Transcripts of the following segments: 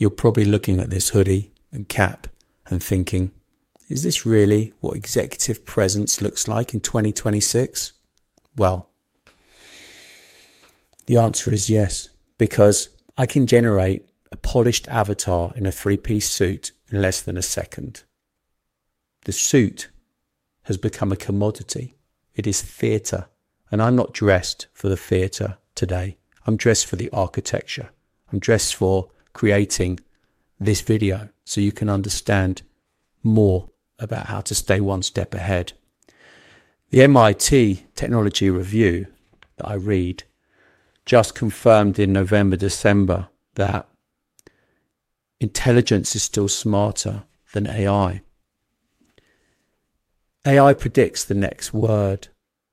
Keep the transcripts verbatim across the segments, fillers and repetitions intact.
you're probably looking at this hoodie and cap and thinking, is this really what executive presence looks like in twenty twenty-six? Well, the answer is yes, because I can generate a polished avatar in a three-piece suit in less than a second. The suit has become a commodity. It is theatre, and I'm not dressed for the theatre today. I'm dressed for the architecture. I'm dressed for creating this video so you can understand more about how to stay one step ahead. The M I T Technology Review that I read just confirmed in November, December that intelligence is still smarter than A I. A I predicts the next word.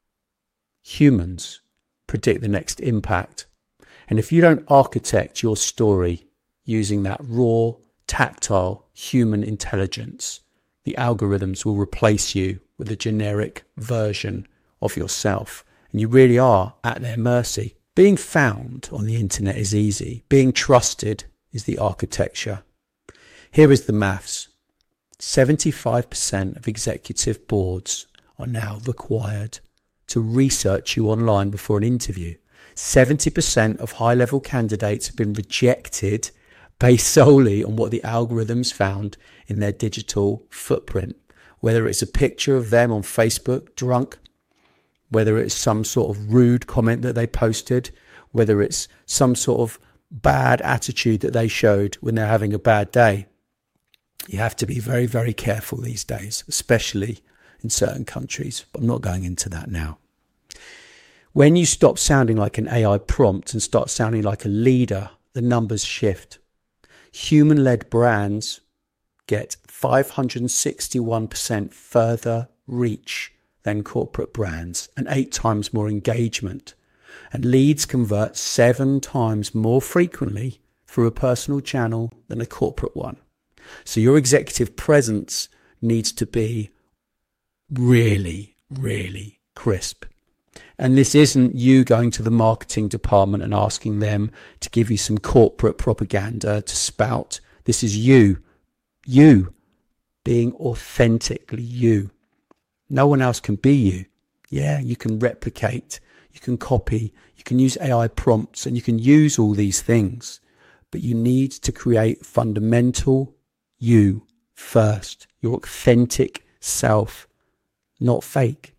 Humans predict the next impact. And if you don't architect your story using that raw, tactile human intelligence, the algorithms will replace you with a generic version of yourself. And you really are at their mercy. Being found on the internet is easy. Being trusted is the architecture. Here is the maths. seventy-five percent of executive boards are now required to research you online before an interview. seventy percent of high-level candidates have been rejected based solely on what the algorithms found in their digital footprint. Whether it's a picture of them on Facebook drunk, whether it's some sort of rude comment that they posted, whether it's some sort of bad attitude that they showed when they're having a bad day. You have to be very, very careful these days, especially in certain countries. But I'm not going into that now. When you stop sounding like an A I prompt and start sounding like a leader, the numbers shift. Human-led brands get five hundred sixty-one percent further reach than corporate brands and eight times more engagement. And leads convert seven times more frequently through a personal channel than a corporate one. So your executive presence needs to be really, really crisp. And this isn't you going to the marketing department and asking them to give you some corporate propaganda to spout. This is you, you being authentically you. No one else can be you. Yeah, you can replicate, you can copy, you can use A I prompts, and you can use all these things. But you need to create fundamental you first, your authentic self, not fake.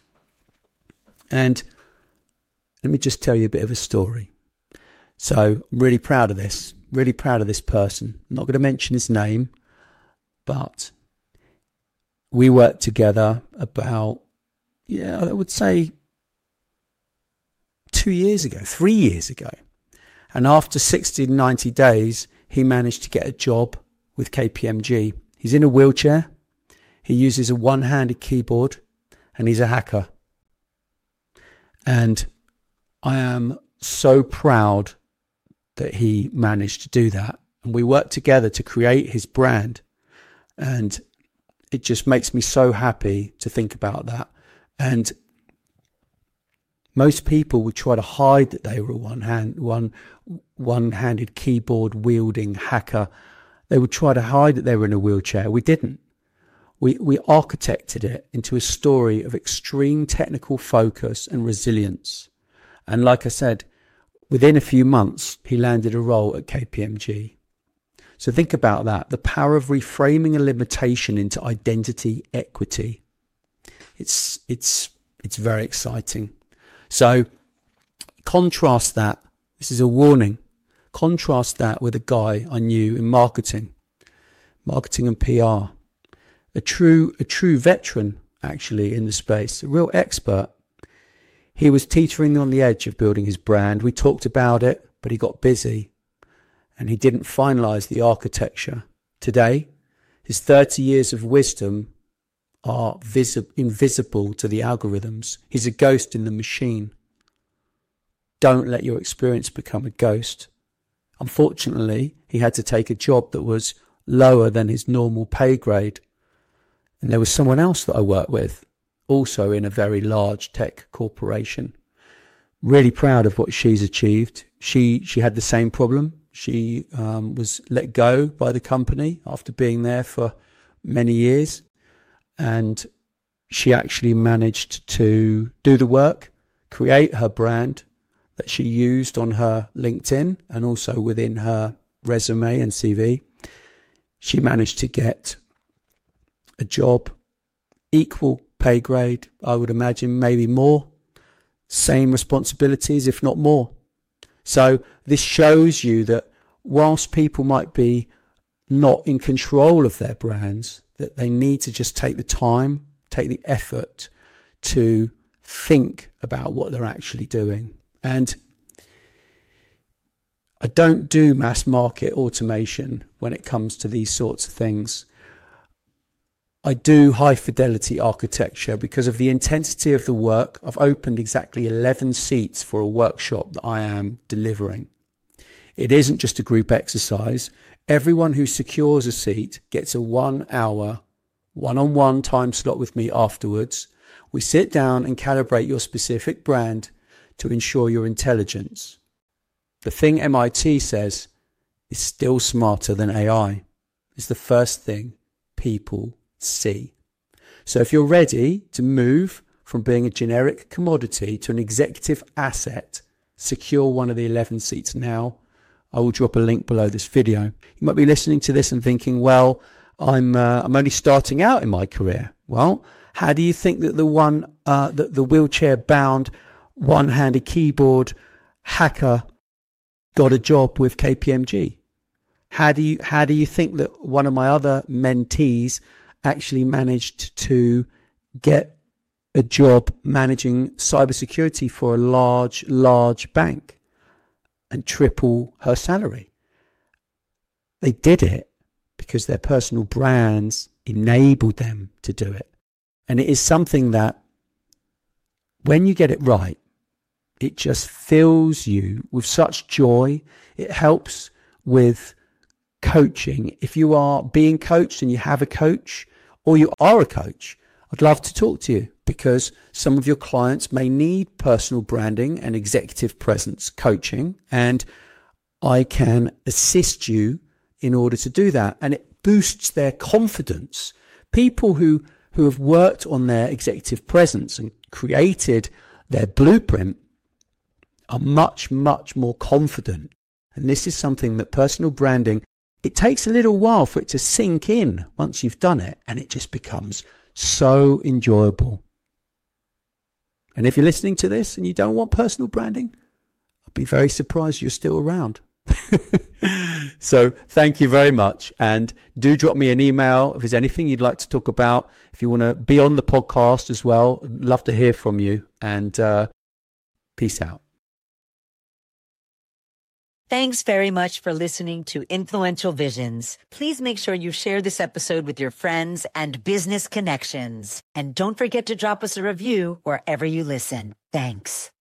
And let me just tell you a bit of a story. So I'm really proud of this, really proud of this person. I'm not going to mention his name, but we worked together about, yeah, I would say two years ago, three years ago. And after sixty to ninety days, he managed to get a job with K P M G. He's in a wheelchair. He uses a one-handed keyboard and he's a hacker. And I am so proud that he managed to do that. And we worked together to create his brand. And it just makes me so happy to think about that. And most people would try to hide that they were a one hand, one, one-handed keyboard wielding hacker. They would try to hide that they were in a wheelchair. We didn't. We, we architected it into a story of extreme technical focus and resilience. And like I said, within a few months, he landed a role at K P M G. So think about that. The power of reframing a limitation into identity equity. It's, it's, it's very exciting. So contrast that. This is a warning. Contrast that with a guy I knew in marketing, marketing and P R. A true, a true veteran, actually, in the space, a real expert. He was teetering on the edge of building his brand. We talked about it, but he got busy and he didn't finalize the architecture. Today, his thirty years of wisdom are visi- invisible to the algorithms. He's a ghost in the machine. Don't let your experience become a ghost. Unfortunately, he had to take a job that was lower than his normal pay grade. And there was someone else that I worked with, also in a very large tech corporation. Really proud of what she's achieved. She she had the same problem. She um, was let go by the company after being there for many years. And she actually managed to do the work, create her brand that she used on her LinkedIn and also within her resume and C V. She managed to get a job, equal pay grade, I would imagine, maybe more, same responsibilities, if not more. So this shows you that whilst people might be not in control of their brands, that they need to just take the time, take the effort to think about what they're actually doing. And I don't do mass market automation when it comes to these sorts of things. I do high fidelity architecture because of the intensity of the work. I've opened exactly eleven seats for a workshop that I am delivering. It isn't just a group exercise. Everyone who secures a seat gets a one hour one-on-one time slot with me afterwards. We sit down and calibrate your specific brand to ensure your intelligence. The thing M I T says is still smarter than A I. It's the first thing people see. So if you're ready to move from being a generic commodity to an executive asset, secure one of the eleven seats now. I will drop a link below this video. You might be listening to this and thinking, well, I'm uh, I'm only starting out in my career. Well, how do you think that the one uh, that the wheelchair-bound, one-handed keyboard hacker got a job with K P M G? How do you how do you think that one of my other mentees actually managed to get a job managing cybersecurity for a large, large bank and triple her salary? They did it because their personal brands enabled them to do it. And it is something that when you get it right, it just fills you with such joy. It helps with coaching. If you are being coached and you have a coach or you are a coach, I'd love to talk to you because some of your clients may need personal branding and executive presence coaching, and I can assist you in order to do that. And it boosts their confidence. People who, who have worked on their executive presence and created their blueprint are much, much more confident. And this is something that personal branding, it takes a little while for it to sink in once you've done it, and it just becomes so enjoyable. And if you're listening to this and you don't want personal branding, I'd be very surprised you're still around. So thank you very much. And do drop me an email if there's anything you'd like to talk about. If you want to be on the podcast as well, I'd love to hear from you. And uh, peace out. Thanks very much for listening to Influential Visions. Please make sure you share this episode with your friends and business connections. And don't forget to drop us a review wherever you listen. Thanks.